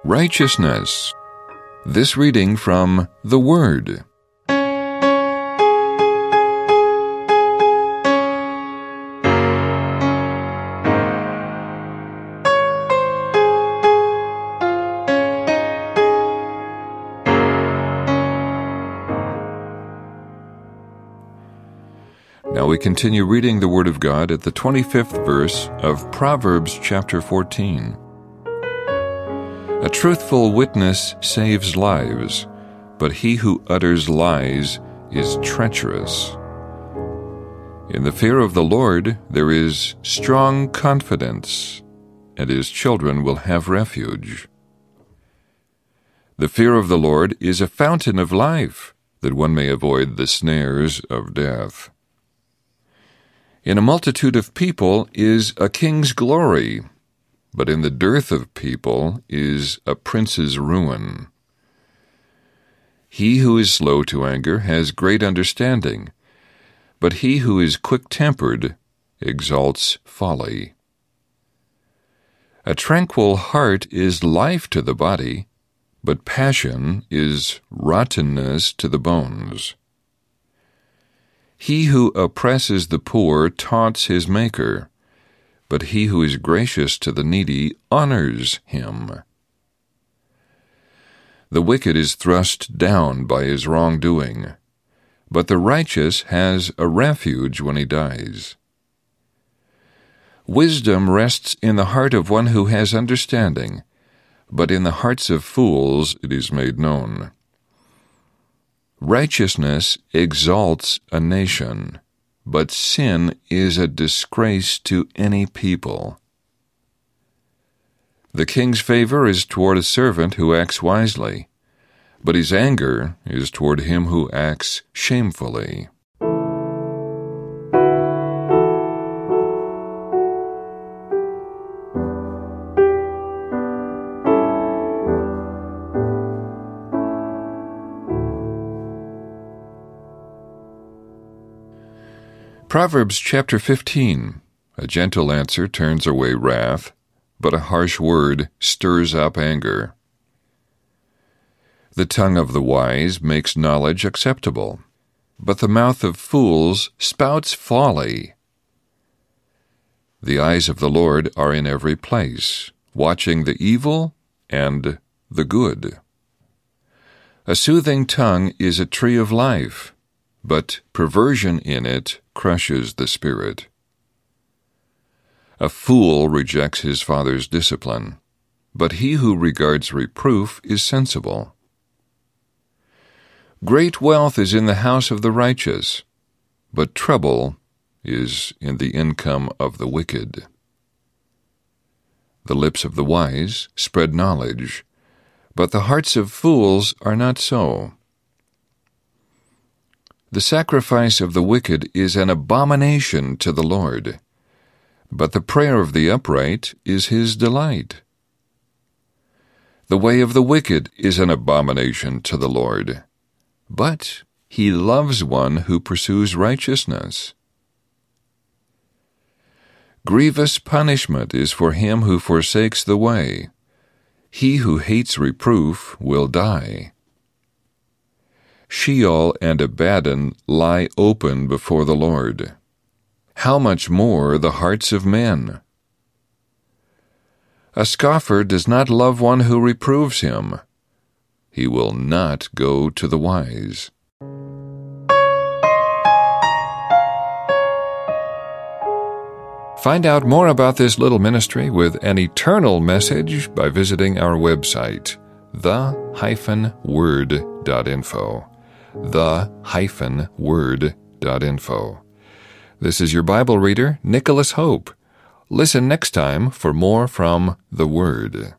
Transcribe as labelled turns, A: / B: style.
A: Righteousness. This reading from the Word. Now we continue reading the Word of God at the 25th verse of Proverbs chapter 14. A truthful witness saves lives, but he who utters lies is treacherous. In the fear of the Lord there is strong confidence, and his children will have refuge. The fear of the Lord is a fountain of life, that one may avoid the snares of death. In a multitude of people is a king's glory, but in the dearth of people is a prince's ruin. He who is slow to anger has great understanding, but he who is quick-tempered exalts folly. A tranquil heart is life to the body, but passion is rottenness to the bones. He who oppresses the poor taunts his Maker, but he who is gracious to the needy honors him. The wicked is thrust down by his wrongdoing, but the righteous has a refuge when he dies. Wisdom rests in the heart of one who has understanding, but in the hearts of fools it is made known. Righteousness exalts a nation, but sin is a disgrace to any people. The king's favor is toward a servant who acts wisely, but his anger is toward him who acts shamefully. Proverbs chapter 15. A gentle answer turns away wrath, but a harsh word stirs up anger. The tongue of the wise makes knowledge acceptable, but the mouth of fools spouts folly. The eyes of the Lord are in every place, watching the evil and the good. A soothing tongue is a tree of life, but perversion in it crushes the spirit. A fool rejects his father's discipline, but he who regards reproof is sensible. Great wealth is in the house of the righteous, but trouble is in the income of the wicked. The lips of the wise spread knowledge, but the hearts of fools are not so. The sacrifice of the wicked is an abomination to the Lord, but the prayer of the upright is his delight. The way of the wicked is an abomination to the Lord, but he loves one who pursues righteousness. Grievous punishment is for him who forsakes the way. He who hates reproof will die. Sheol and Abaddon lie open before the Lord. How much more the hearts of men? A scoffer does not love one who reproves him. He will not go to the wise. Find out more about this little ministry with an eternal message by visiting our website, the-word.info. the-word.info. This is your Bible reader, Nicholas Hope. Listen next time for more from the Word.